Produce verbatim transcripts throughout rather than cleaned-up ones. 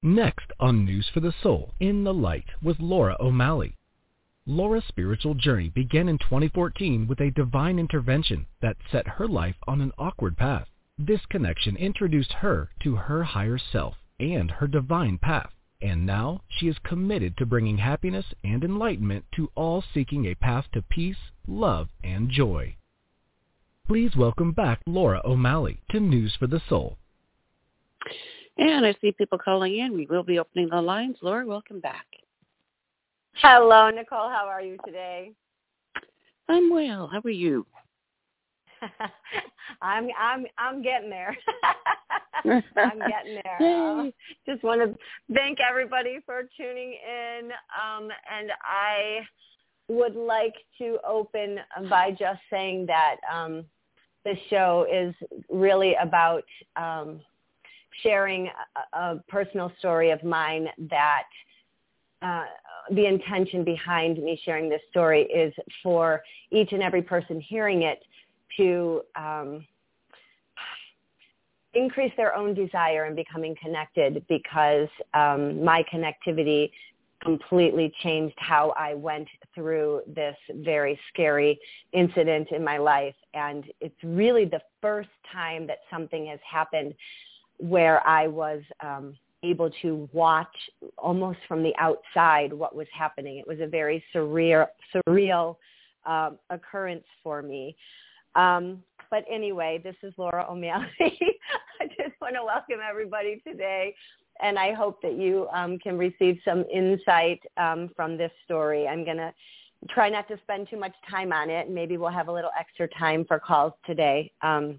Next on News for the Soul, In the Light with Laura O'Malley. Laura's spiritual journey began in twenty fourteen with a divine intervention that set her life on an awkward path. This connection introduced her to her higher self and her divine path, and now she is committed to bringing happiness and enlightenment to all seeking a path to peace, love, and joy. Please welcome back Laura O'Malley to News for the Soul. And I see people calling in. We will be opening the lines. Laura, welcome back. Hello, Nicole. How are you today? I'm well. How are you? I'm I'm I'm getting there. I'm getting there. Uh, just want to thank everybody for tuning in, um, and I would like to open by just saying that um, this show is really about um, sharing a, a personal story of mine that. Uh, the intention behind me sharing this story is for each and every person hearing it to um, increase their own desire in becoming connected, because um, my connectivity completely changed how I went through this very scary incident in my life. And it's really the first time that something has happened where I was um, able to watch almost from the outside what was happening. It was a very surreal, surreal um, occurrence for me. Um, but anyway, this is Laura O'Malley. I just want to welcome everybody today, and I hope that you um, can receive some insight um, from this story. I'm going to try not to spend too much time on it, and maybe we'll have a little extra time for calls today. Um,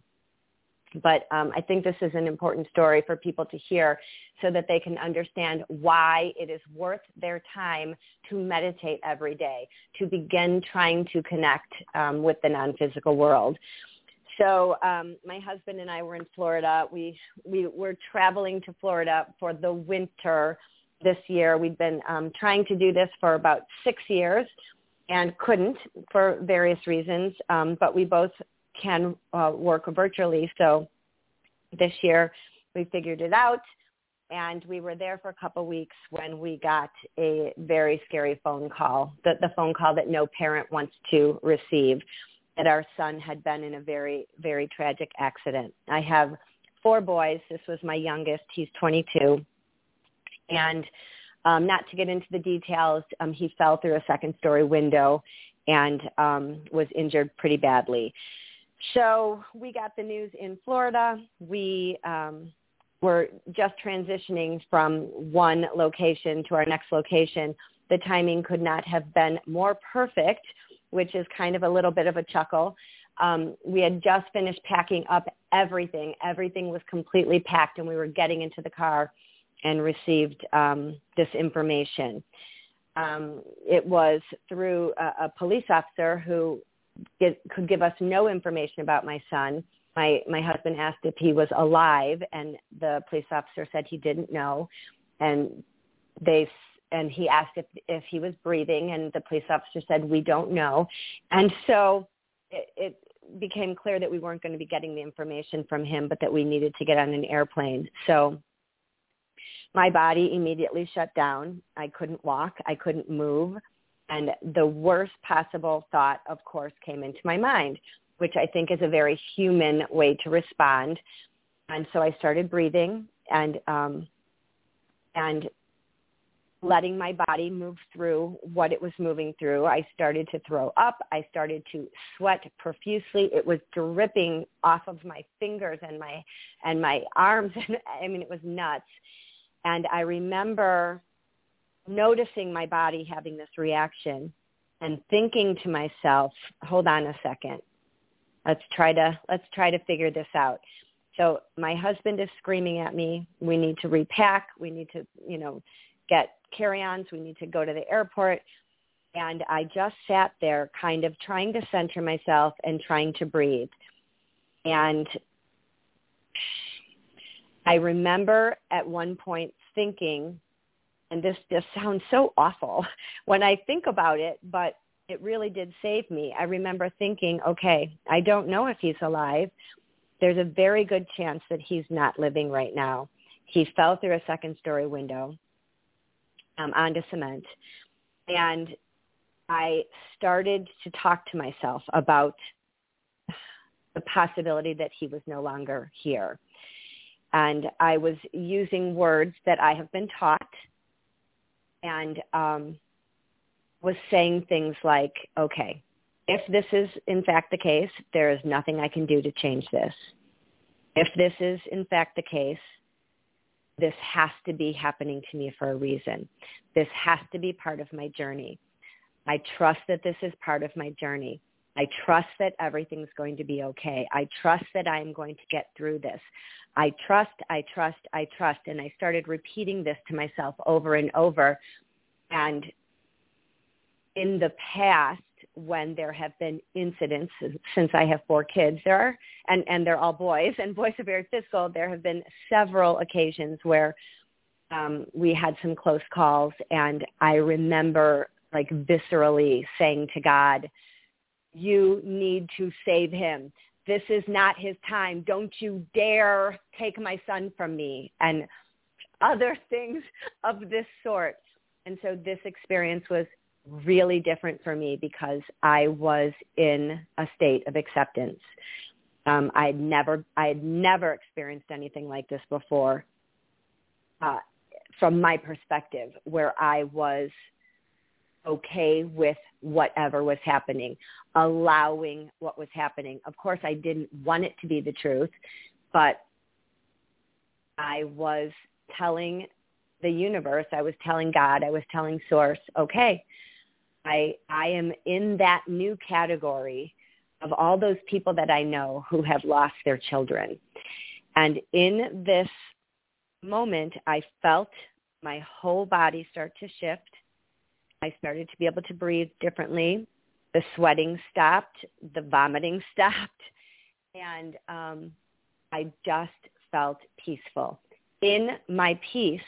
But um, I think this is an important story for people to hear so that they can understand why it is worth their time to meditate every day, to begin trying to connect um, with the non-physical world. So um, my husband and I were in Florida. We, we were traveling to Florida for the winter this year. We'd been um, trying to do this for about six years and couldn't for various reasons, um, but we both can uh, work virtually. So this year we figured it out, and we were there for a couple of weeks when we got a very scary phone call, the, the phone call that no parent wants to receive, that our son had been in a very, very tragic accident. I have four boys. This was my youngest. He's twenty-two. And um, not to get into the details, um, he fell through a second-story window and um, was injured pretty badly. So we got the news in Florida. We um, were just transitioning from one location to our next location. The timing could not have been more perfect, which is kind of a little bit of a chuckle. Um, we had just finished packing up everything. Everything was completely packed, and we were getting into the car and received um, this information. Um, it was through a, a police officer who Get, could give us no information about my son. My my husband asked if he was alive, and the police officer said he didn't know. And they and he asked if if he was breathing, and the police officer said, we don't know. And so it, it became clear that we weren't going to be getting the information from him, but that we needed to get on an airplane. So my body immediately shut down. I couldn't walk. I couldn't move. And the worst possible thought, of course, came into my mind, which I think is a very human way to respond. And so I started breathing and um, and letting my body move through what it was moving through. I started to throw up. I started to sweat profusely. It was dripping off of my fingers and my and my arms. I mean, it was nuts. And I remember noticing my body having this reaction and thinking to myself, hold on a second, let's try to let's try to figure this out. So my husband is screaming at me, we need to repack, we need to, you know, get carry-ons, we need to go to the airport. And I just sat there kind of trying to center myself and trying to breathe. And I remember at one point thinking, and this just sounds so awful when I think about it, but it really did save me. I remember thinking, okay, I don't know if he's alive. There's a very good chance that he's not living right now. he fell through a second-story window um, onto cement, and I started to talk to myself about the possibility that he was no longer here. And I was using words that I have been taught, and um, was saying things like, okay, if this is in fact the case, there is nothing I can do to change this. If this is in fact the case, this has to be happening to me for a reason. This has to be part of my journey. I trust that this is part of my journey. I trust that everything's going to be okay. I trust that I am going to get through this. I trust, I trust, I trust. And I started repeating this to myself over and over. And in the past, when there have been incidents, since I have four kids, there are, and, and they're all boys, and boys are very physical, there have been several occasions where um, we had some close calls, and I remember like viscerally saying to God, you need to save him. This is not his time. Don't you dare take my son from me, and other things of this sort. And so this experience was really different for me because I was in a state of acceptance. Um, I had never, I had never experienced anything like this before, uh, from my perspective, where I was okay with whatever was happening, allowing what was happening. Of course, I didn't want it to be the truth, but I was telling the universe, I was telling God, I was telling Source, okay, I I am in that new category of all those people that I know who have lost their children. And in this moment, I felt my whole body start to shift. I started to be able to breathe differently. The sweating stopped. The vomiting stopped. And um, I just felt peaceful. In my peace,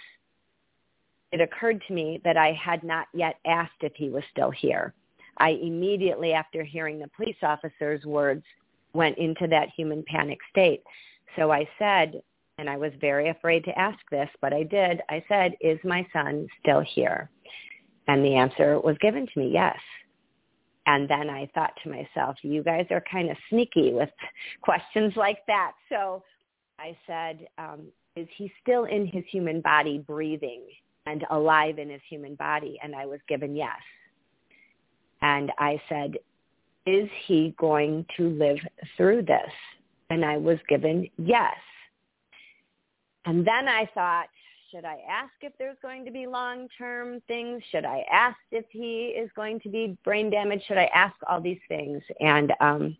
it occurred to me that I had not yet asked if he was still here. I immediately, after hearing the police officer's words, went into that human panic state. So I said, and I was very afraid to ask this, but I did, I said, is my son still here? And the answer was given to me, yes. And then I thought to myself, you guys are kind of sneaky with questions like that. So I said, um, is he still in his human body breathing and alive in his human body? And I was given yes. And I said, is he going to live through this? And I was given yes. And then I thought, should I ask if there's going to be long-term things? Should I ask if he is going to be brain damaged? Should I ask all these things? And um,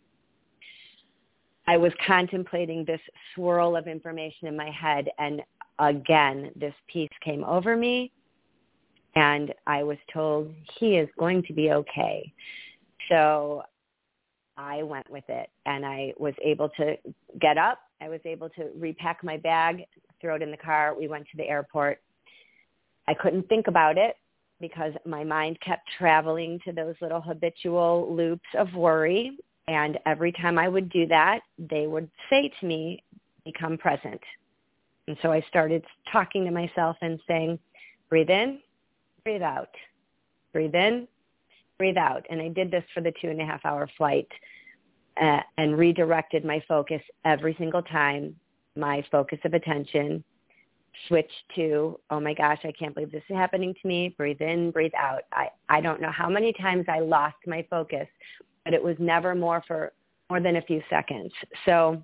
I was contemplating this swirl of information in my head, and again, this peace came over me, and I was told he is going to be okay. So I went with it, and I was able to get up. I was able to repack my bag, throw it in the car. We went to the airport. I couldn't think about it because my mind kept traveling to those little habitual loops of worry. And every time I would do that, they would say to me, become present. And so I started talking to myself and saying, breathe in, breathe out, breathe in, breathe out. And I did this for the two and a half hour flight uh, and redirected my focus every single time. My focus of attention switched to, oh my gosh, I can't believe this is happening to me. Breathe in, breathe out. I, I don't know how many times I lost my focus, but it was never more for more than a few seconds. So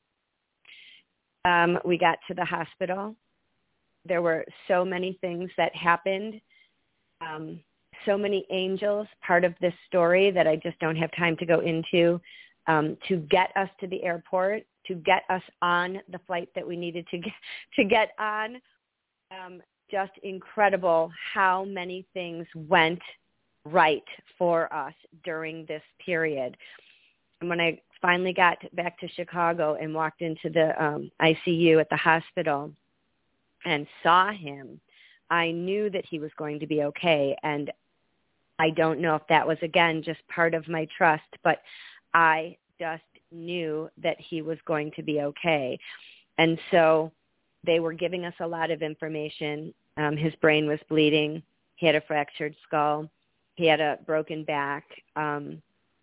um, we got to the hospital. There were so many things that happened, um, so many angels, part of this story that I just don't have time to go into, um, to get us to the airport, to get us on the flight that we needed to get, to get on. Um, just incredible how many things went right for us during this period. And when I finally got back to Chicago and walked into the um, I C U at the hospital and saw him, I knew that he was going to be okay. And I don't know if that was, again, just part of my trust, but I just knew that he was going to be okay. And so they were giving us a lot of information. Um, his brain was bleeding. He had a fractured skull. He had a broken back. Um,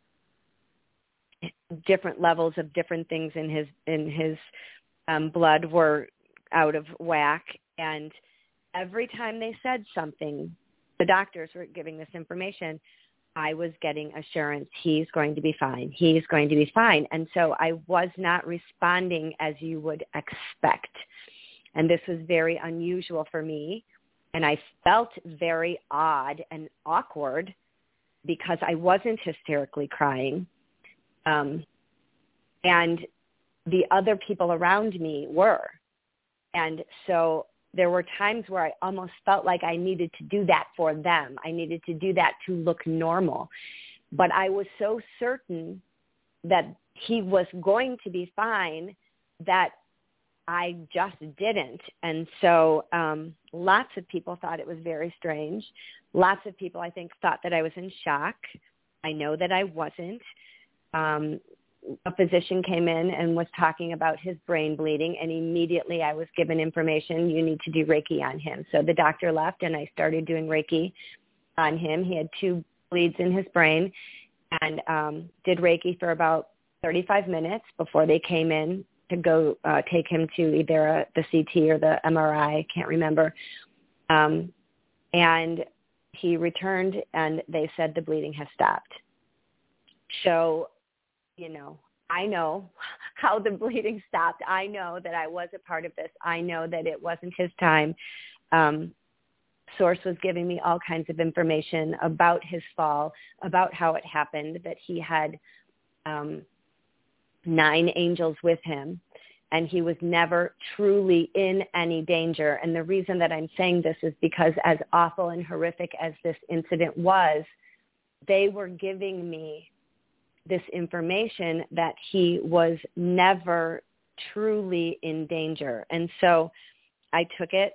different levels of different things in his in his um, blood were out of whack. And every time they said something, the doctors were giving this information, I was getting assurance he's going to be fine. He's going to be fine. And so I was not responding as you would expect. And this was very unusual for me. And I felt very odd and awkward because I wasn't hysterically crying. Um, and the other people around me were. And so there were times where I almost felt like I needed to do that for them. I needed to do that to look normal. But I was so certain that he was going to be fine that I just didn't. And so um, lots of people thought it was very strange. Lots of people, I think, thought that I was in shock. I know that I wasn't. Um, a physician came in and was talking about his brain bleeding, and immediately I was given information, you need to do Reiki on him. So the doctor left, and I started doing Reiki on him. He had two bleeds in his brain, and um, did Reiki for about thirty-five minutes before they came in to go uh, take him to either a, the C T or the M R I, I can't remember. Um, and he returned, and they said the bleeding has stopped. So, you know, I know how the bleeding stopped. I know that I was a part of this. I know that it wasn't his time. Um, Source was giving me all kinds of information about his fall, about how it happened, that he had um, nine angels with him, and he was never truly in any danger. And the reason that I'm saying this is because as awful and horrific as this incident was, they were giving me this information that he was never truly in danger. And so I took it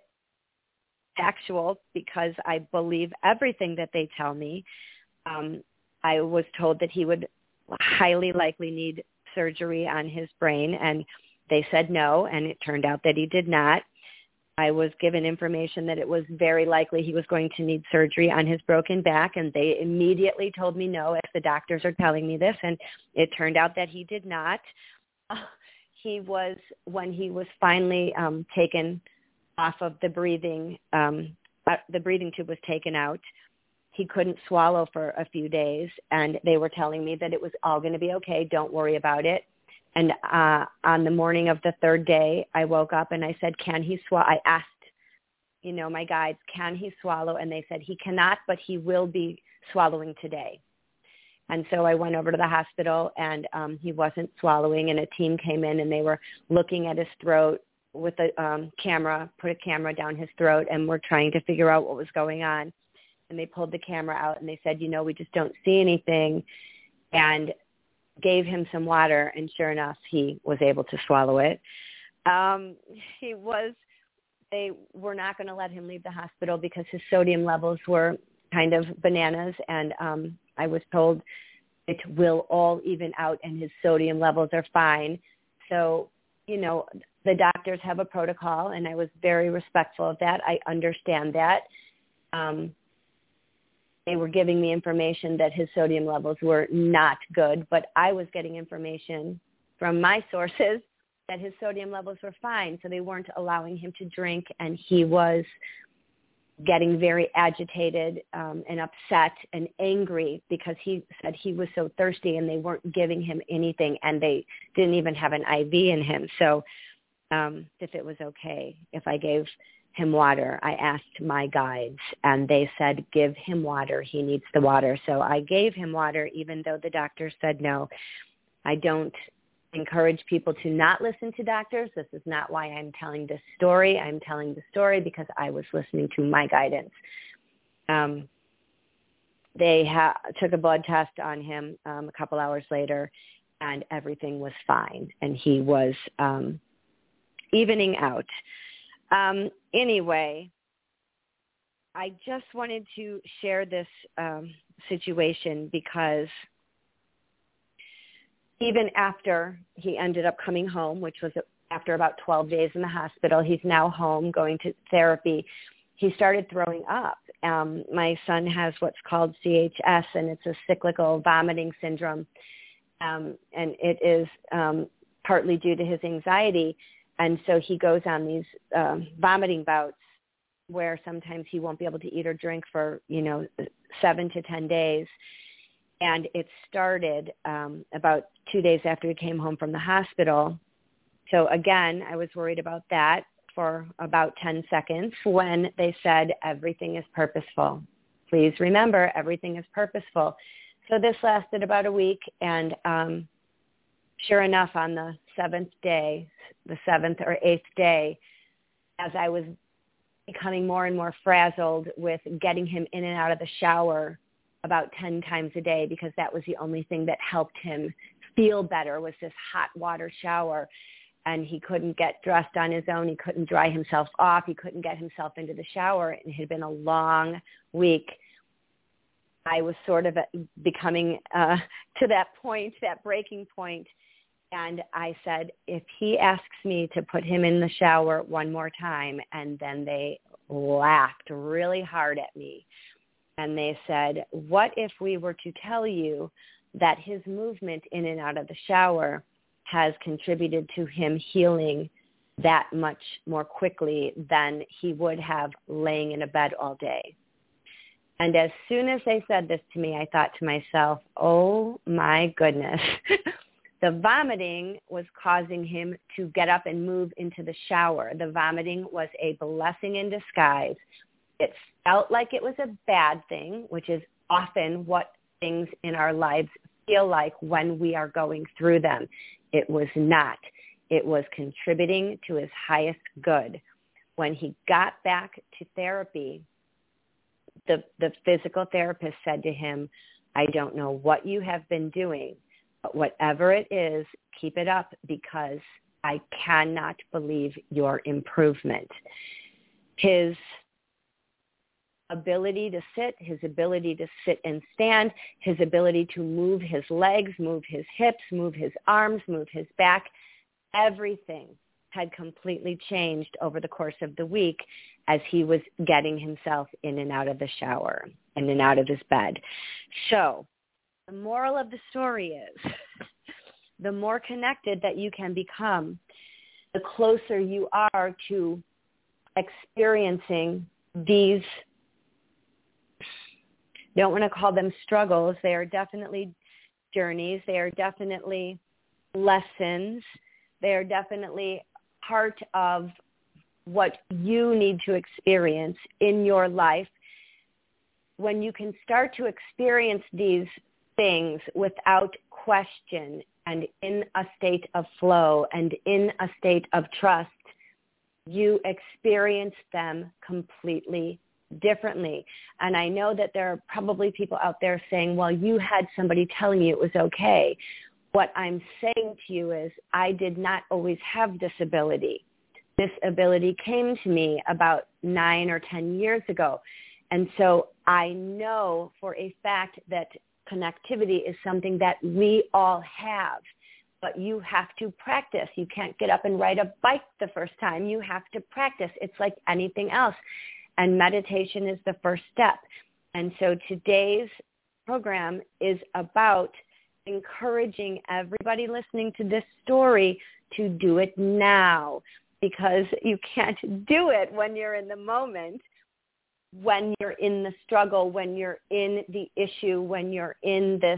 factual because I believe everything that they tell me. Um, I was told that he would highly likely need surgery on his brain, and they said no, and it turned out that he did not. I was given information that it was very likely he was going to need surgery on his broken back, and they immediately told me no, as the doctors are telling me this, and it turned out that he did not. Uh, he was, when he was finally um, taken off of the breathing, um, uh, the breathing tube was taken out, he couldn't swallow for a few days, and they were telling me that it was all going to be okay, don't worry about it. And uh, on the morning of the third day, I woke up and I said, can he swallow? I asked, you know, my guides, can he swallow? And they said, he cannot, but he will be swallowing today. And so I went over to the hospital, and um, he wasn't swallowing, and a team came in, and they were looking at his throat with a um, camera, put a camera down his throat, and were trying to figure out what was going on. And they pulled the camera out, and they said, you know, we just don't see anything. And gave him some water, and sure enough, he was able to swallow it. Um, he was, they were not going to let him leave the hospital because his sodium levels were kind of bananas, and um, I was told it will all even out and his sodium levels are fine. So, you know, the doctors have a protocol, and I was very respectful of that. I understand that. Um, They were giving me information that his sodium levels were not good, but I was getting information from my sources that his sodium levels were fine, so they weren't allowing him to drink, and he was getting very agitated um, and upset and angry because he said he was so thirsty, and they weren't giving him anything, and they didn't even have an I V in him. So um, if it was okay if I gave him water, I asked my guides, and they said, give him water. He needs the water. So I gave him water, even though the doctor said no. I don't encourage people to not listen to doctors. This is not why I'm telling this story. I'm telling the story because I was listening to my guidance. Um, they ha- took a blood test on him um, a couple hours later, and everything was fine, and he was um, evening out. Um, anyway, I just wanted to share this um, situation because even after he ended up coming home, which was after about twelve days in the hospital. He's now home going to therapy. He started throwing up. Um, my son has what's called C H S, and it's a cyclical vomiting syndrome. Um, and it is um, partly due to his anxiety. And so he goes on these um, vomiting bouts where sometimes he won't be able to eat or drink for, you know, seven to ten days. And it started um, about two days after he came home from the hospital. So again, I was worried about that for about ten seconds when they said everything is purposeful. Please remember, everything is purposeful. So this lasted about a week, and um, sure enough, on the seventh day, the seventh or eighth day, as I was becoming more and more frazzled with getting him in and out of the shower about ten times a day, because that was the only thing that helped him feel better, was this hot water shower. And he couldn't get dressed on his own. He couldn't dry himself off. He couldn't get himself into the shower. And it had been a long week. I was sort of becoming uh, to that point, that breaking point. And I said, if he asks me to put him in the shower one more time, and then they laughed really hard at me. And they said, what if we were to tell you that his movement in and out of the shower has contributed to him healing that much more quickly than he would have laying in a bed all day? And as soon as they said this to me, I thought to myself, oh my goodness. The vomiting was causing him to get up and move into the shower. The vomiting was a blessing in disguise. It felt like it was a bad thing, which is often what things in our lives feel like when we are going through them. It was not. It was contributing to his highest good. When he got back to therapy, the, the physical therapist said to him, I don't know what you have been doing, but whatever it is, keep it up, because I cannot believe your improvement. His ability to sit, his ability to sit and stand, his ability to move his legs, move his hips, move his arms, move his back, everything had completely changed over the course of the week as he was getting himself in and out of the shower, in and out of his bed. So the moral of the story is, the more connected that you can become, the closer you are to experiencing these, don't want to call them struggles. They are definitely journeys. They are definitely lessons. They are definitely part of what you need to experience in your life. When you can start to experience these things without question and in a state of flow and in a state of trust, you experience them completely differently. And I know that there are probably people out there saying, well, you had somebody telling you it was okay. What I'm saying to you is, I did not always have this ability. This ability came to me about nine or ten years ago. And so I know for a fact that connectivity is something that we all have, but you have to practice. You can't get up and ride a bike the first time. You have to practice. It's like anything else. And meditation is the first step. And so today's program is about encouraging everybody listening to this story to do it now, because you can't do it when you're in the moment, when you're in the struggle, when you're in the issue, when you're in this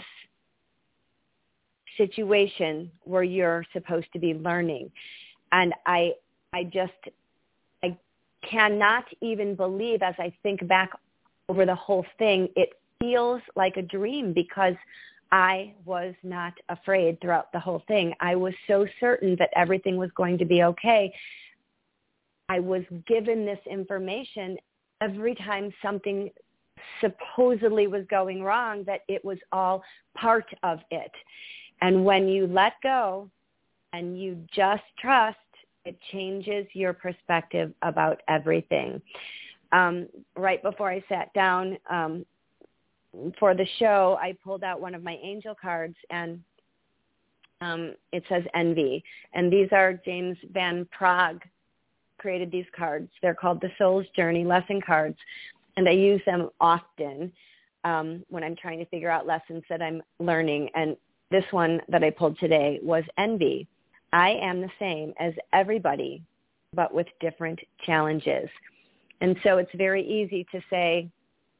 situation where you're supposed to be learning. And I, I just, I cannot even believe, as I think back over the whole thing, it feels like a dream, because I was not afraid throughout the whole thing. I was so certain that everything was going to be okay. I was given this information every time something supposedly was going wrong, that it was all part of it. And when you let go and you just trust, it changes your perspective about everything. Um, right before I sat down um, for the show, I pulled out one of my angel cards, and Um, it says envy. And these are James Van Praagh created these cards. They're called the Soul's Journey lesson cards. And I use them often um, when I'm trying to figure out lessons that I'm learning. And this one that I pulled today was envy. I am the same as everybody, but with different challenges. And so it's very easy to say,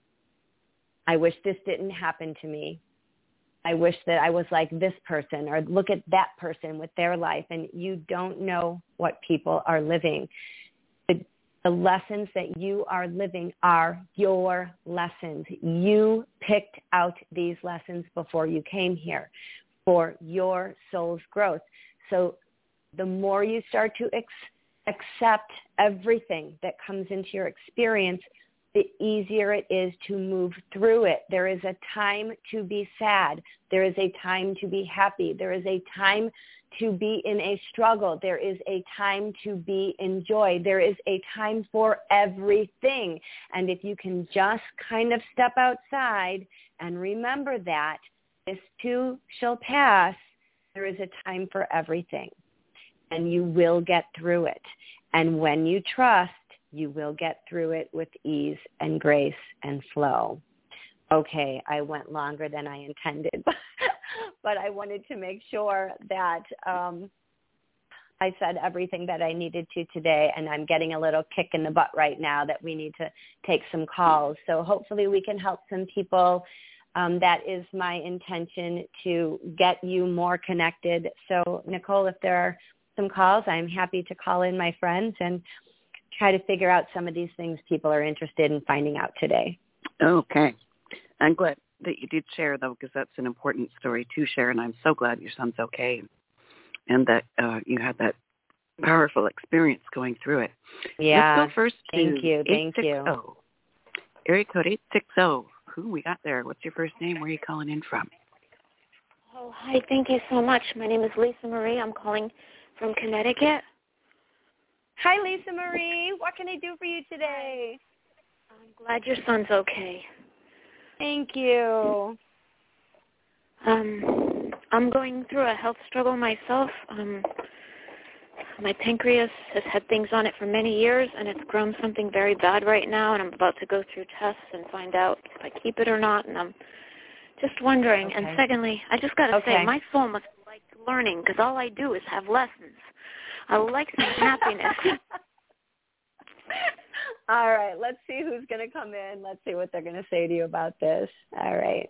I wish this didn't happen to me. I wish that I was like this person, or look at that person with their life. And you don't know what people are living. The, the lessons that you are living are your lessons. You picked out these lessons before you came here for your soul's growth. So the more you start to ex- accept everything that comes into your experience, the easier it is to move through it. There is a time to be sad. There is a time to be happy. There is a time to be in a struggle. There is a time to be in joy. There is a time for everything. And if you can just kind of step outside and remember that this too shall pass, there is a time for everything. And you will get through it. And when you trust, you will get through it with ease and grace and flow. Okay, I went longer than I intended, but I wanted to make sure that um, I said everything that I needed to today, and I'm getting a little kick in the butt right now that we need to take some calls. So hopefully we can help some people. Um, that is my intention, to get you more connected. So, Nicole, if there are some calls, I'm happy to call in my friends and try to figure out some of these things people are interested in finding out today. Okay. I'm glad that you did share, though, because that's an important story to share, and I'm so glad your son's okay and that uh, you had that powerful experience going through it. Yeah. Let's go first to Thank you. Thank you. Area code eight six zero. Who we got there? What's your first name? Where are you calling in from? Oh, hi. Thank you so much. My name is Lisa Marie. I'm calling from Connecticut. Hi, Lisa Marie. What can I do for you today? I'm glad your son's okay. Thank you. Um, I'm going through a health struggle myself. Um, my pancreas has had things on it for many years, and it's grown something very bad right now, and I'm about to go through tests and find out if I keep it or not, and I'm just wondering. Okay. And secondly, I just got to okay. say, my soul must like learning, because all I do is have lessons. I like some happiness. All right, let's see who's going to come in. Let's see what they're going to say to you about this. All right.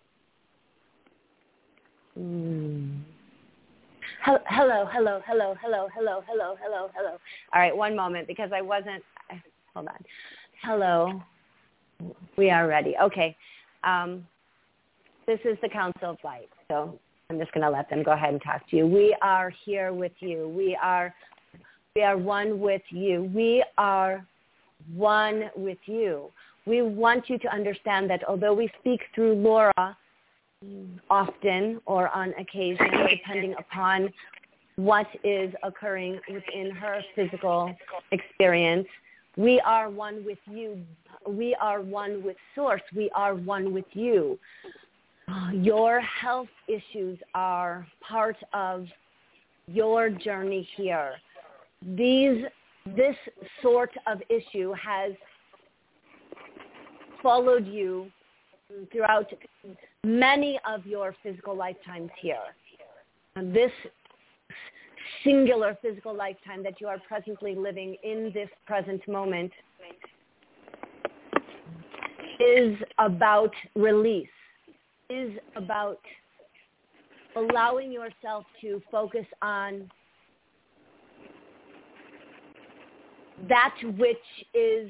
Mm. Hello, hello, hello, hello, hello, hello, hello, hello, hello. All right, one moment, because I wasn't, hold on. Hello. We are ready. Okay. Um, this is the Council of Light, so I'm just going to let them go ahead and talk to you. We are here with you. We are, we are one with you. We are one with you. We want you to understand that although we speak through Laura often or on occasion, depending upon what is occurring within her physical experience, we are one with you. We are one with Source. We are one with you. Your health issues are part of your journey here. These, this sort of issue has followed you throughout many of your physical lifetimes here. And this singular physical lifetime that you are presently living in this present moment is about release, is about allowing yourself to focus on that which is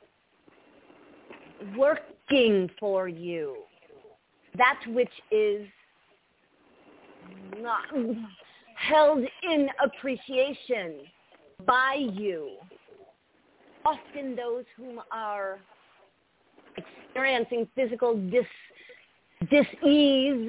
working for you, that which is not held in appreciation by you. Often those whom are experiencing physical dis, dis-ease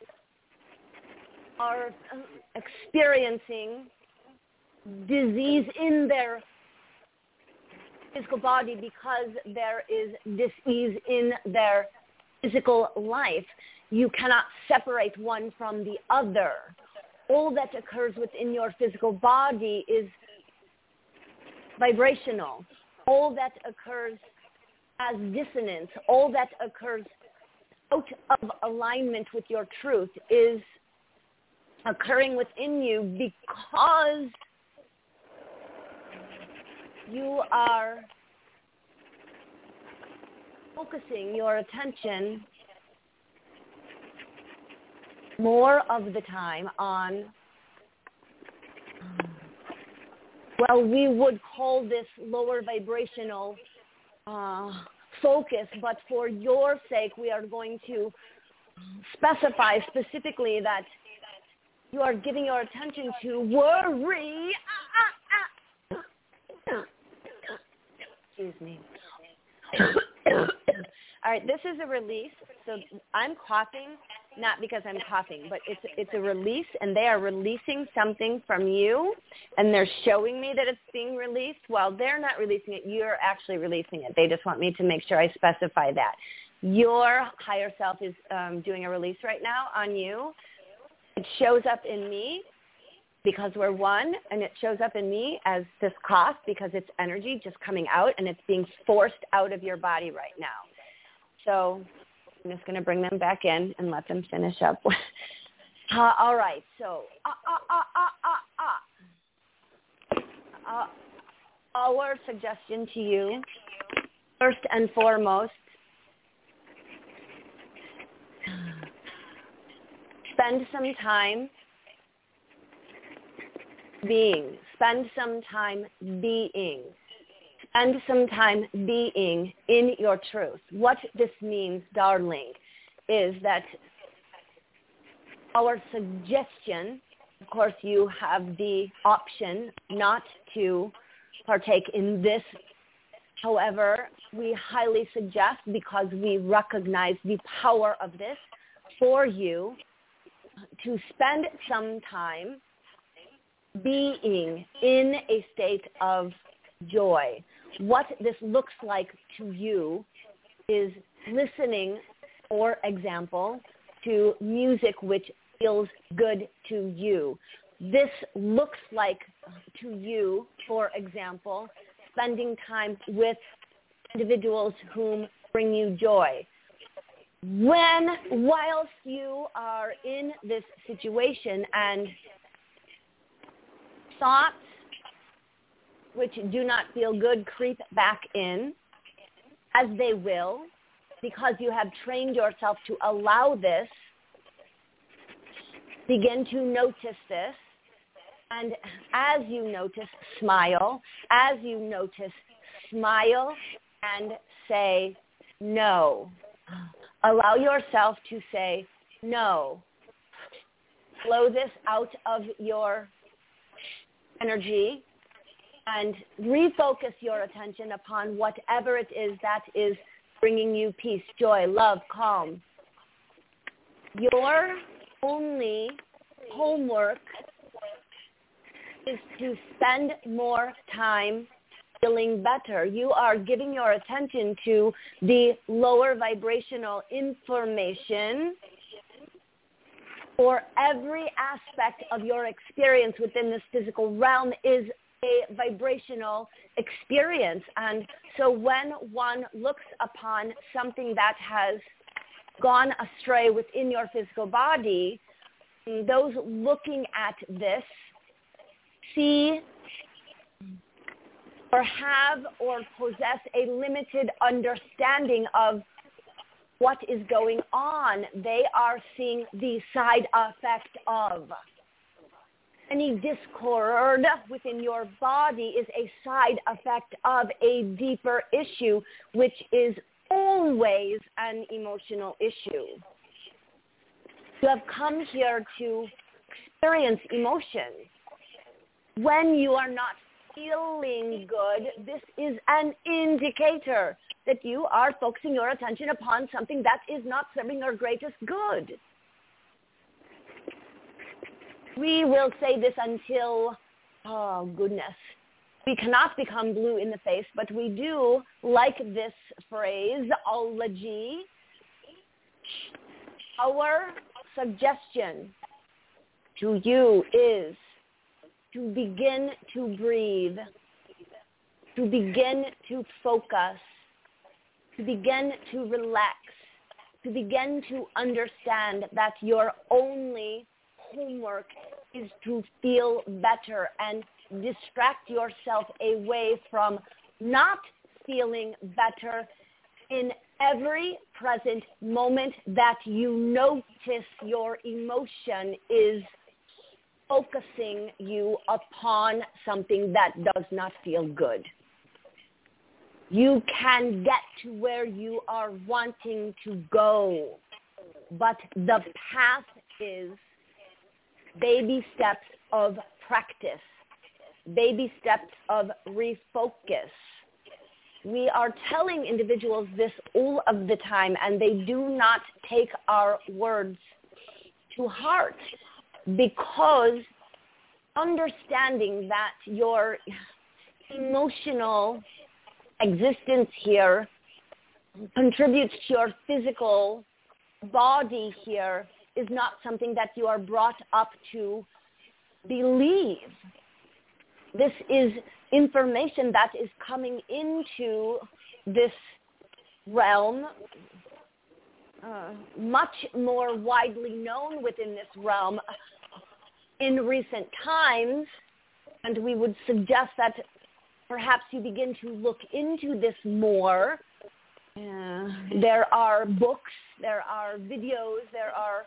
are experiencing disease in their physical body because there is dis-ease in their physical life. You cannot separate one from the other. all that occurs within your physical body is vibrational. All that occurs as dissonance, all that occurs out of alignment with your truth is occurring within you because you are focusing your attention more of the time on, well, we would call this lower vibrational uh, focus, but for your sake, we are going to specify specifically that you are giving your attention to worry. Ah, ah, ah. Excuse me. All right, this is a release. So I'm coughing, not because I'm coughing, but it's it's a release, and they are releasing something from you, and they're showing me that it's being released. Well, they're not releasing it. You're actually releasing it. They just want me to make sure I specify that. Your higher self is um, doing a release right now on you. It shows up in me because we're one, and it shows up in me as this cough because it's energy just coming out, and it's being forced out of your body right now. So I'm just going to bring them back in and let them finish up. uh, all right. So uh, uh, uh, uh, uh, uh. Uh, our suggestion to you, first and foremost, spend some time being. Spend some time being. Spend some time being in your truth. What this means, darling, is that our suggestion, of course, you have the option not to partake in this. However, we highly suggest, because we recognize the power of this for you, to spend some time being in a state of joy. What this looks like to you is listening, for example, to music which feels good to you. This looks like to you, for example, spending time with individuals whom bring you joy. When, whilst you are in this situation and thoughts which do not feel good creep back in, as they will, because you have trained yourself to allow this, begin to notice this, and as you notice, smile. As you notice, smile and say no. Allow yourself to say no. Blow this out of your energy and refocus your attention upon whatever it is that is bringing you peace, joy, love, calm. Your only homework is to spend more time feeling better. You are giving your attention to the lower vibrational information for every aspect of your experience within this physical realm is a vibrational experience. And so when one looks upon something that has gone astray within your physical body, those looking at this see or have or possess a limited understanding of what is going on. They are seeing the side effect of. Any discord within your body is a side effect of a deeper issue, which is always an emotional issue. You have come here to experience emotion. When you are not feeling good, this is an indicator that you are focusing your attention upon something that is not serving your greatest good. We will say this until, oh goodness, we cannot become blue in the face, but we do like this phrase, ology. Our suggestion to you is to begin to breathe, to begin to focus, to begin to relax, to begin to understand that your only homework is to feel better and distract yourself away from not feeling better in every present moment that you notice your emotion is focusing you upon something that does not feel good. You can get to where you are wanting to go, but the path is baby steps of practice, baby steps of refocus. We are telling individuals this all of the time, and they do not take our words to heart, because understanding that your emotional existence here contributes to your physical body here is not something that you are brought up to believe. This is information that is coming into this realm, uh, much more widely known within this realm in recent times, and we would suggest that perhaps you begin to look into this more. Uh, there are books, there are videos, there are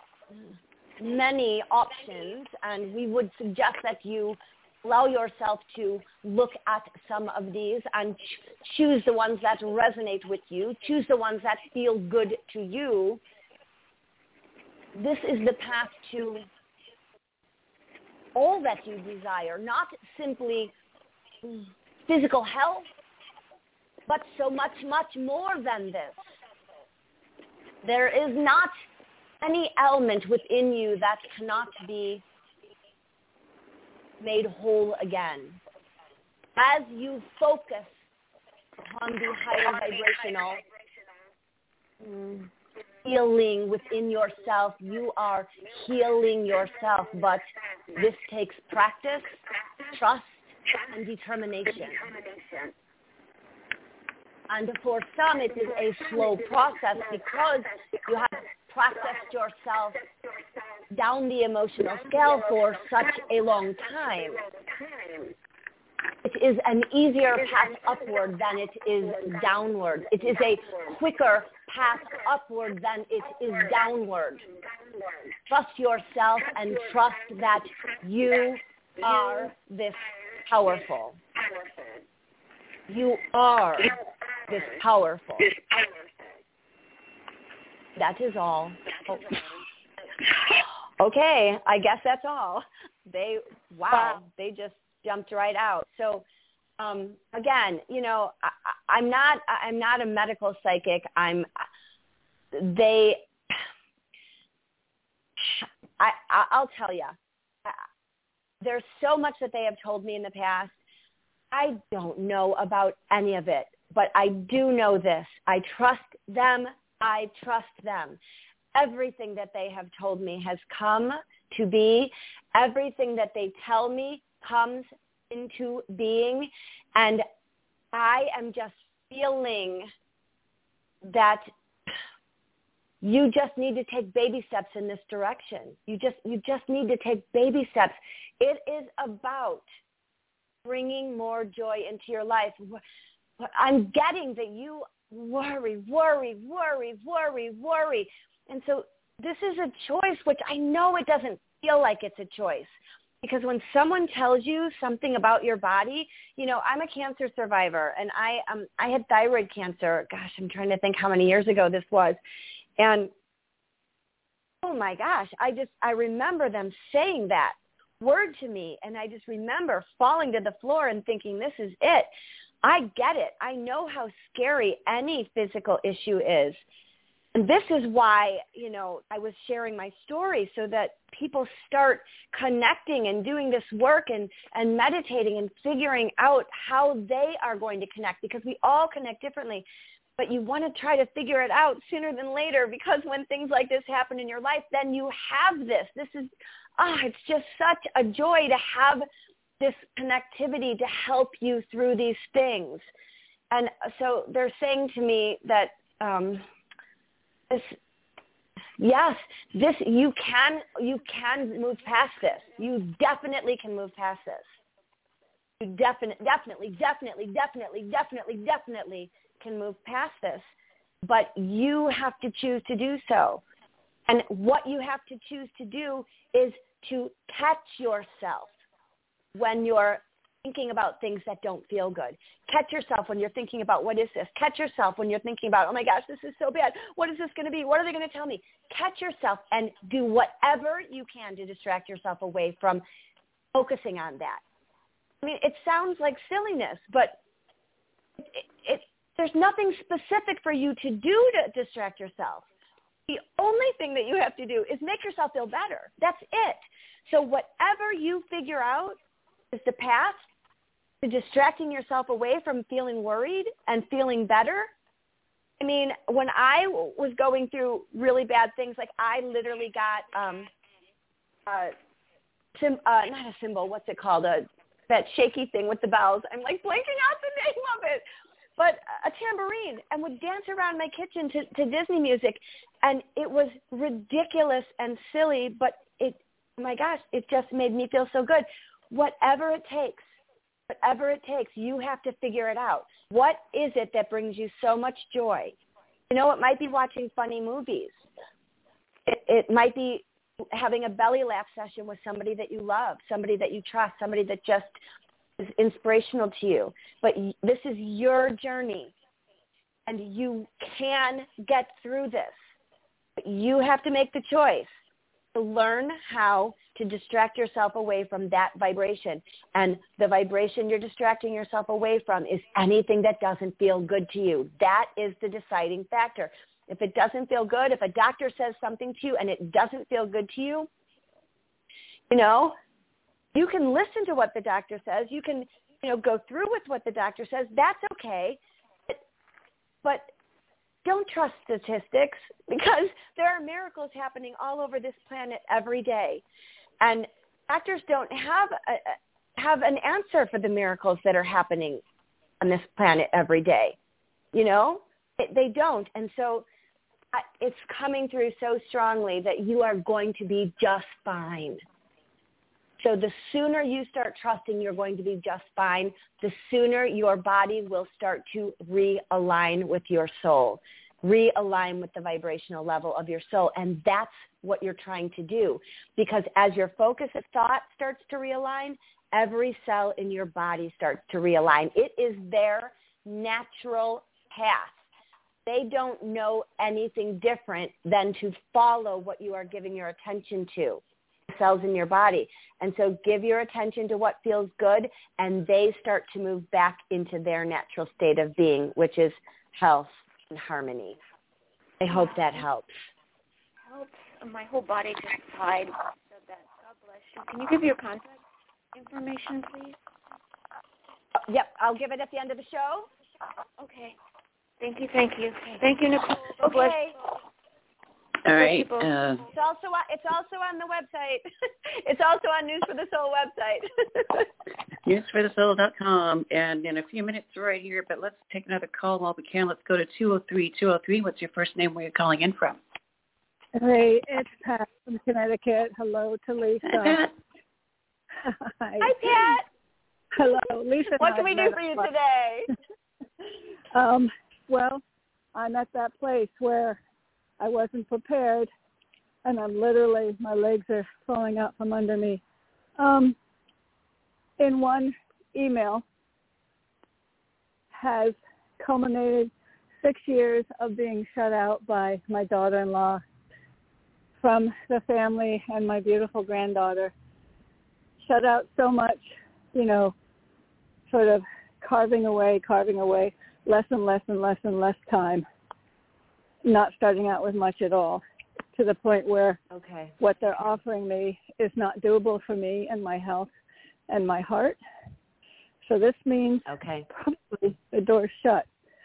many options, and we would suggest that you allow yourself to look at some of these and ch- choose the ones that resonate with you, choose the ones that feel good to you. This is the path to all that you desire, not simply physical health, but so much, much more than this. There is not any element within you that cannot be made whole again. As you focus on the higher vibrational mm, healing within yourself, you are healing yourself, but this takes practice, trust, and determination. And for some, it is a slow process because you have practiced yourself down the emotional scale for such a long time. It is an easier path upward than it is downward. It is a quicker path upward than it is downward. Trust yourself and trust that you are this powerful. You are this powerful. That is all. Oh. Okay, I guess that's all. They, wow, wow. They just jumped right out. So, um, again, you know, I, I'm not, I'm not a medical psychic. I'm, they, I, I'll tell you, there's so much that they have told me in the past. I don't know about any of it, but I do know this. I trust them. I trust them. Everything that they have told me has come to be. Everything that they tell me comes into being. And I am just feeling that you just need to take baby steps in this direction. You just, you just need to take baby steps. It is about bringing more joy into your life. I'm getting that you worry, worry, worry, worry, worry. And so this is a choice, which I know it doesn't feel like it's a choice. Because when someone tells you something about your body, you know, I'm a cancer survivor, and I um I had thyroid cancer. Gosh, I'm trying to think how many years ago this was. And, oh, my gosh, I just, I remember them saying that word to me, and I just remember falling to the floor and thinking, this is it. I get it. I know how scary any physical issue is. And this is why, you know, I was sharing my story so that people start connecting and doing this work and, and meditating and figuring out how they are going to connect, because we all connect differently. but you want to try to figure it out sooner than later, because when things like this happen in your life, then you have this. This is, ah, it's just such a joy to have this connectivity to help you through these things. And so they're saying to me that um, this, yes, this you can you can move past this. You definitely can move past this. You definitely, definitely, definitely, definitely, definitely, definitely can move past this. But you have to choose to do so. And what you have to choose to do is to catch yourself when you're thinking about things that don't feel good. Catch yourself when you're thinking about, what is this? Catch yourself when you're thinking about, oh my gosh, this is so bad. What is this going to be? What are they going to tell me? Catch yourself and do whatever you can to distract yourself away from focusing on that. I mean, it sounds like silliness, but it, it, there's nothing specific for you to do to distract yourself. The only thing that you have to do is make yourself feel better. That's it. So whatever you figure out is the path to distracting yourself away from feeling worried and feeling better. I mean, when I was going through really bad things, like I literally got um, uh, sim- uh, not a cymbal, what's it called? A that shaky thing with the bells. I'm like blanking out the name of it. But a tambourine, and would dance around my kitchen to, to Disney music. And it was ridiculous and silly, but it, oh my gosh, it just made me feel so good. Whatever it takes, whatever it takes, you have to figure it out. What is it that brings you so much joy? You know, it might be watching funny movies. It, it might be having a belly laugh session with somebody that you love, somebody that you trust, somebody that just is inspirational to you. But this is your journey, and you can get through this. But you have to make the choice to learn how to distract yourself away from that vibration. And the vibration you're distracting yourself away from is anything that doesn't feel good to you. That is the deciding factor. If it doesn't feel good, if a doctor says something to you and it doesn't feel good to you, you know, you can listen to what the doctor says. You can, you know, go through with what the doctor says. That's okay. But, but don't trust statistics, because there are miracles happening all over this planet every day. And doctors don't have a, have an answer for the miracles that are happening on this planet every day. You know, it, they don't. And so it's coming through so strongly that you are going to be just fine. So the sooner you start trusting you're going to be just fine, the sooner your body will start to realign with your soul, realign with the vibrational level of your soul. And that's what you're trying to do. Because as your focus of thought starts to realign, every cell in your body starts to realign. It is their natural path. They don't know anything different than to follow what you are giving your attention to, the cells in your body. And so give your attention to what feels good, and they start to move back into their natural state of being, which is health and harmony. I hope that helps. Helps. My whole body just sighed. Said that. God bless you. Can you give your contact information, please? Yep, I'll give it at the end of the show. Okay. Thank you, thank you. Thank you, Nicole. Okay. All right. Uh, it's also it's also on the website. It's also on News for the Soul website. news for the soul dot com. And in a few minutes right here, but let's take another call while we can. Let's go to two oh three, two oh three. What's your first name? Where you're calling in from? Hey, it's Pat from Connecticut. Hello to Lisa. Hi, Pat. Hi. Hi, Pat. Hello, Lisa. What can we do for you today? um, well, I'm at that place where I wasn't prepared, and I'm literally, my legs are falling out from under me. Um, in one email has culminated six years of being shut out by my daughter-in-law from the family and my beautiful granddaughter. Shut out so much, you know, sort of carving away, carving away, less and less and less and less time, not starting out with much at all, to the point where okay. what they're offering me is not doable for me and my health and my heart. So this means okay. probably the door's shut.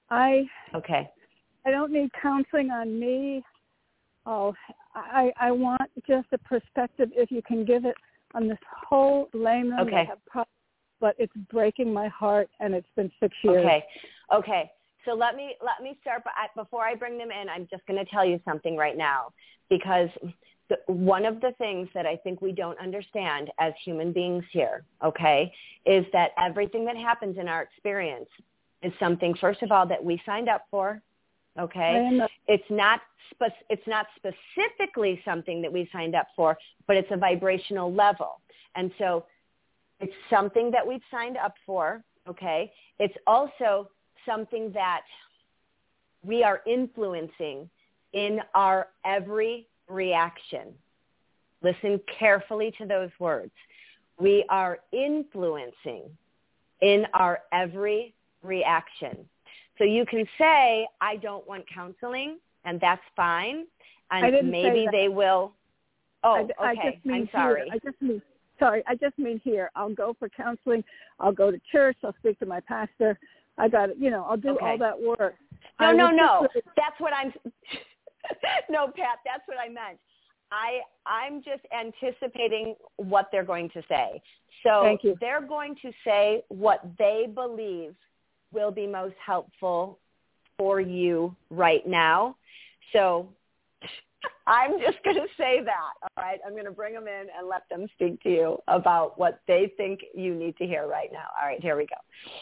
I Okay. I don't need counseling on me. Oh, I I want just a perspective, if you can give it, on this whole layman Okay. that have problems, but it's breaking my heart, and it's been six years. Okay. Okay. So let me let me start. But I, before I bring them in, I'm just going to tell you something right now, because the, one of the things that I think we don't understand as human beings here, okay, is that everything that happens in our experience is something, first of all, that we signed up for. Okay, it's not spe- it's not specifically something that we signed up for, but it's a vibrational level, and so it's something that we've signed up for. Okay, it's also something that we are influencing in our every reaction. Listen carefully to those words. We are influencing in our every reaction. So you can say, I don't want counseling, and that's fine. And I didn't maybe say that. they will. Oh, I, okay. I just mean I'm sorry. Here. I just mean sorry. I just mean here. I'll go for counseling. I'll go to church. I'll speak to my pastor. I got it. You know, I'll do Okay. all that work. No, I no, no. really... That's what I'm. No, Pat. That's what I meant. I I'm just anticipating what they're going to say. So Thank you. They're going to say what they believe will be most helpful for you right now. So I'm just going to say that, all right? I'm going to bring them in and let them speak to you about what they think you need to hear right now. All right, here we go.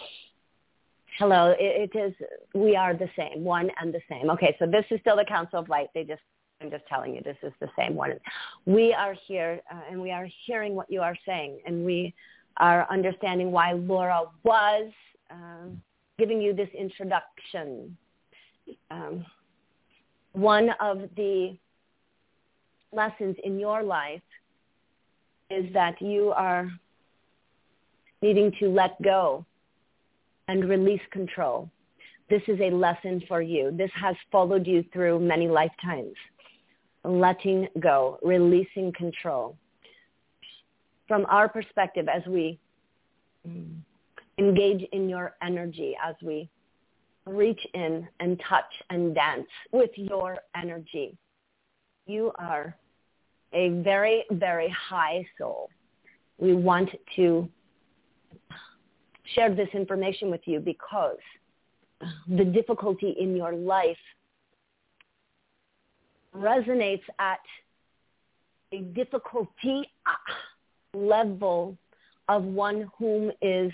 Hello, it, it is, we are the same, one and the same. Okay, so this is still the Council of Light. They just, I'm just telling you, this is the same one. We are here, uh, and we are hearing what you are saying, and we are understanding why Laura was um, giving you this introduction. Um, one of the lessons in your life is that you are needing to let go and release control. This is a lesson for you. This has followed you through many lifetimes. Letting go, releasing control. From our perspective, as we engage in your energy, as we reach in and touch and dance with your energy, you are a very, very high soul. We want to share this information with you because the difficulty in your life resonates at a difficulty level of one whom is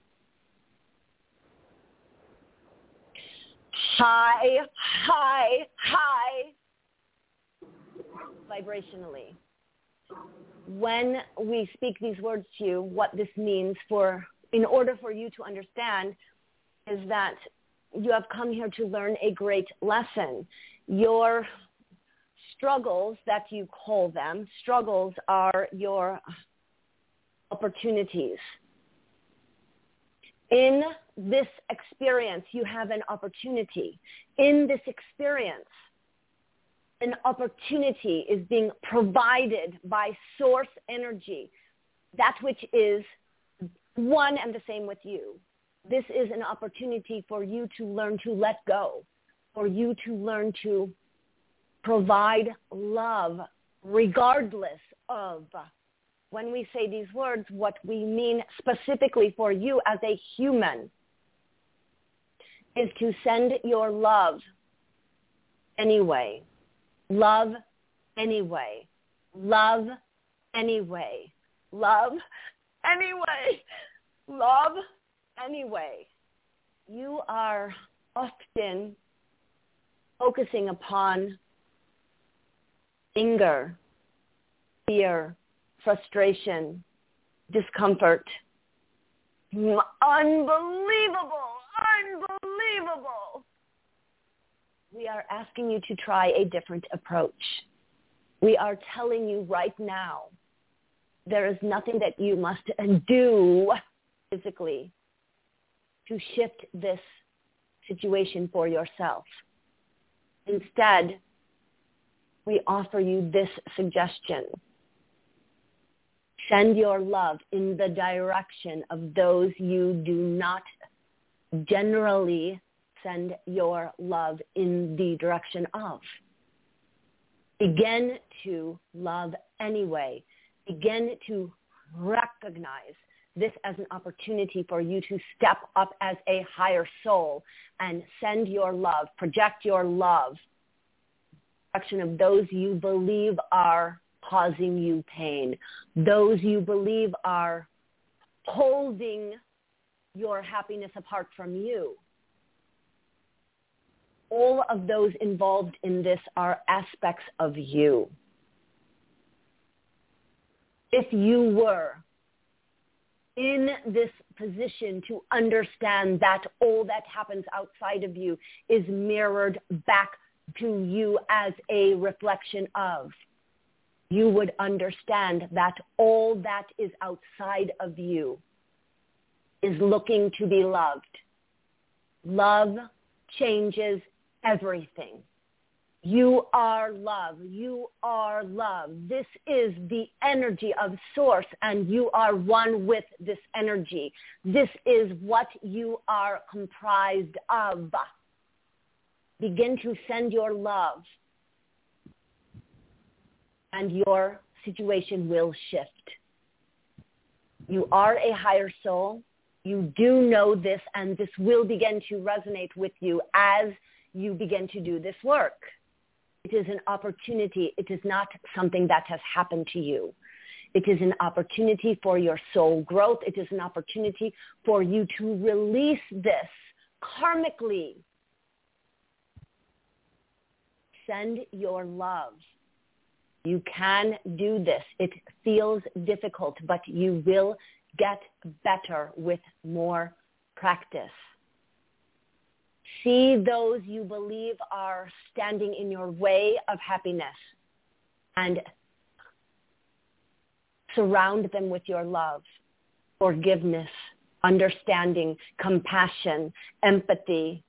high, high, high vibrationally. When we speak these words to you, what this means for, in order for you to understand, is that you have come here to learn a great lesson. Your struggles, that you call them, struggles are your opportunities. In this experience, you have an opportunity. In this experience, an opportunity is being provided by source energy, that which is one and the same with you. This is an opportunity for you to learn to let go, for you to learn to provide love regardless of, when we say these words, what we mean specifically for you as a human is to send your love anyway. Love anyway. Love anyway. Love anyway. Love anyway. You are often focusing upon anger, fear, frustration, discomfort. Unbelievable, unbelievable. We are asking you to try a different approach. We are telling you right now, there is nothing that you must do physically to shift this situation for yourself. Instead, we offer you this suggestion. Send your love in the direction of those you do not generally send your love in the direction of. Begin to love anyway. Begin to recognize this as an opportunity for you to step up as a higher soul and send your love, project your love in the direction of those you believe are causing you pain, those you believe are holding your happiness apart from you. All of those involved in this are aspects of you. If you were in this position to understand that all that happens outside of you is mirrored back to you as a reflection of, you would understand that all that is outside of you is looking to be loved. Love changes everything. You are love. You are love. This is the energy of source, and you are one with this energy. This is what you are comprised of. Begin to send your love, and your situation will shift. You are a higher soul. You do know this, and this will begin to resonate with you as you begin to do this work. It is an opportunity. It is not something that has happened to you. It is an opportunity for your soul growth. It is an opportunity for you to release this karmically. Send your love. You can do this. It feels difficult, but you will get better with more practice. See those you believe are standing in your way of happiness and surround them with your love, forgiveness, understanding, compassion, empathy.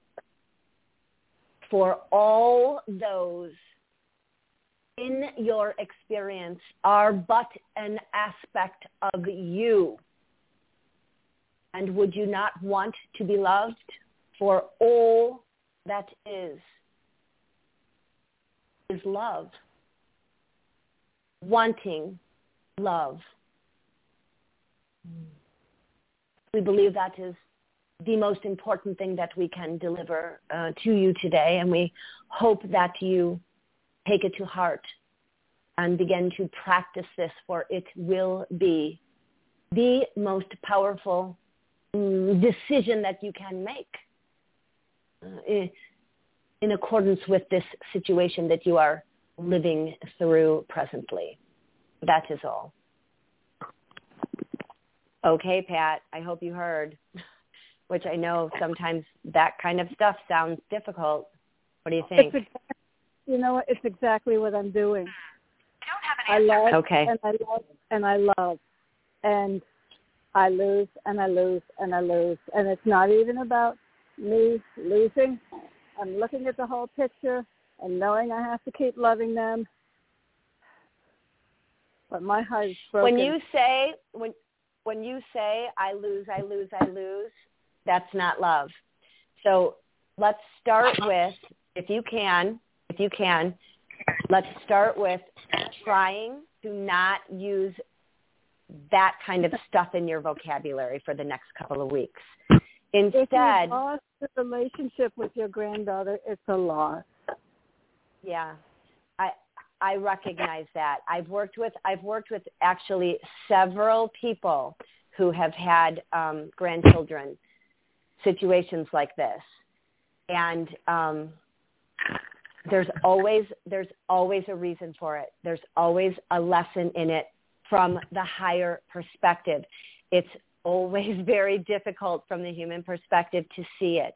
For all those in your experience are but an aspect of you. And would you not want to be loved for all that is, is love, wanting love. We believe that is the most important thing that we can deliver uh, to you today, and we hope that you take it to heart and begin to practice this, for it will be the most powerful um, decision that you can make uh, in accordance with this situation that you are living through presently. That is all. Okay, Pat, I hope you heard, which I know sometimes that kind of stuff sounds difficult. What do you think? It's exactly, you know what? It's exactly what I'm doing. I love okay. and I love and I love. And I lose and I lose and I lose. And it's not even about me losing. I'm looking at the whole picture and knowing I have to keep loving them. But my heart is broken. When you say, when when you say, I lose, I lose, I lose, that's not love. So let's start with, if you can, if you can, let's start with trying to not use that kind of stuff in your vocabulary for the next couple of weeks. Instead, if you lost the relationship with your granddaughter, it's a loss. Yeah, I I recognize that. I've worked with I've worked with actually several people who have had um, grandchildren, situations like this, and um, there's always there's always a reason for it. There's always a lesson in it from the higher perspective. It's always very difficult from the human perspective to see it.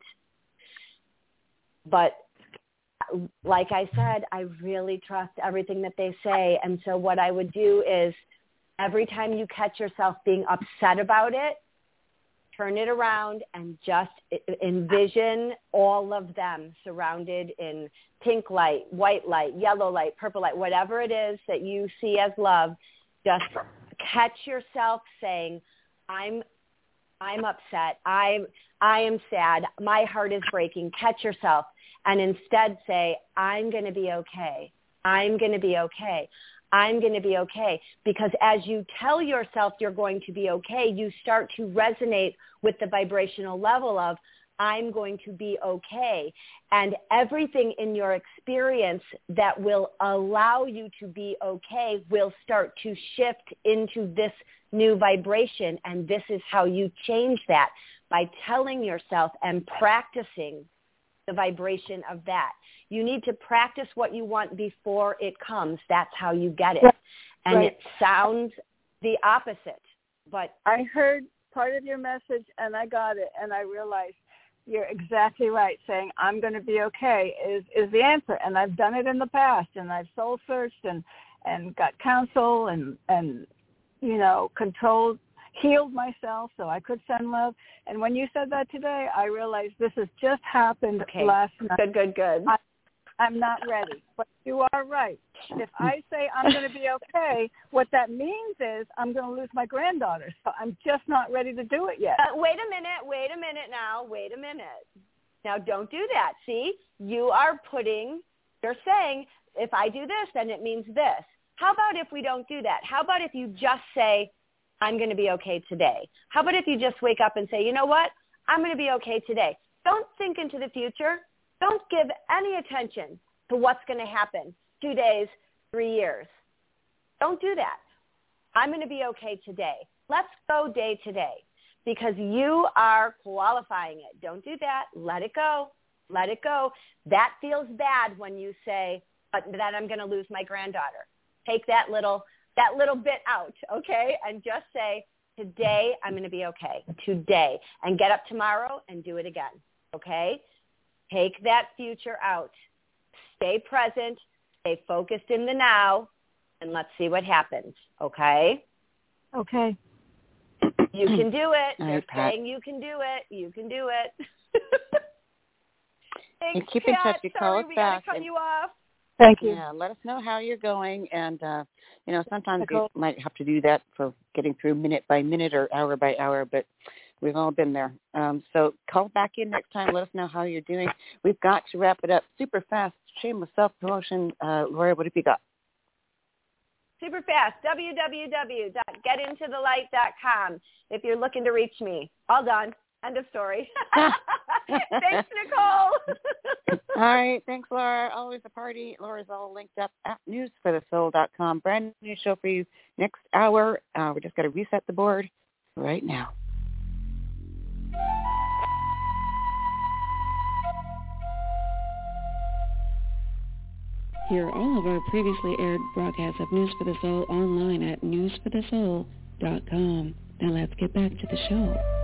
But like I said, I really trust everything that they say. And so what I would do is every time you catch yourself being upset about it, turn it around and just envision all of them surrounded in pink light, white light, yellow light, purple light, whatever it is that you see as love. Just catch yourself saying, I'm I'm upset. I I am sad. My heart is breaking. Catch yourself. And instead say, I'm going to be okay. I'm going to be okay. I'm going to be okay. Because as you tell yourself you're going to be okay, you start to resonate with the vibrational level of, I'm going to be okay. And everything in your experience that will allow you to be okay will start to shift into this new vibration. And this is how you change that, by telling yourself and practicing the vibration of that. You need to practice what you want before it comes. That's how you get it. Right. And right. it sounds the opposite. But I heard part of your message and I got it, and I realized you're exactly right. Saying I'm going to be okay is, is the answer. And I've done it in the past, and I've soul searched and, and got counsel and, and, you know, controlled, healed myself so I could send love. And when you said that today, I realized this has just happened okay. last night. Good, good, good. I, I'm not ready. But you are right. If I say I'm going to be okay, what that means is I'm going to lose my granddaughter. So I'm just not ready to do it yet. Uh, wait a minute. Wait a minute now. Wait a minute. Now, don't do that. See, you are putting, you're saying, if I do this, then it means this. How about if we don't do that? How about if you just say, I'm going to be okay today? How about if you just wake up and say, you know what? I'm going to be okay today. Don't think into the future. Don't give any attention to what's going to happen two days, three years. Don't do that. I'm going to be okay today. Let's go day to day, because you are qualifying it. Don't do that. Let it go. Let it go. That feels bad when you say, but that I'm going to lose my granddaughter. Take that little that little bit out, okay, and just say, today I'm going to be okay, today, and get up tomorrow and do it again, okay? Take that future out. Stay present, stay focused in the now, and let's see what happens, okay? Okay. You can do it. All They're right, Pat. saying you can do it. You can do it. Thanks, And keep in Kat. touch. You call Sorry, us we back. gotta cut and- you off. Thank you. Yeah, let us know how you're going, and uh, you know, sometimes Nicole. we might have to do that for getting through minute by minute or hour by hour, but we've all been there. Um, so call back in next time. Let us know how you're doing. We've got to wrap it up super fast. Shameless self-promotion. Uh, Laura, what have you got? Super fast, w w w dot get into the light dot com if you're looking to reach me. All done. End of story. Thanks, Nicole. All right. Thanks, Laura. Always a party. Laura's all linked up at news for the soul dot com. Brand new show for you next hour. Uh, we're just going to reset the board right now. Hear all of our previously aired broadcasts of News for the Soul online at news for the soul dot com. Now let's get back to the show.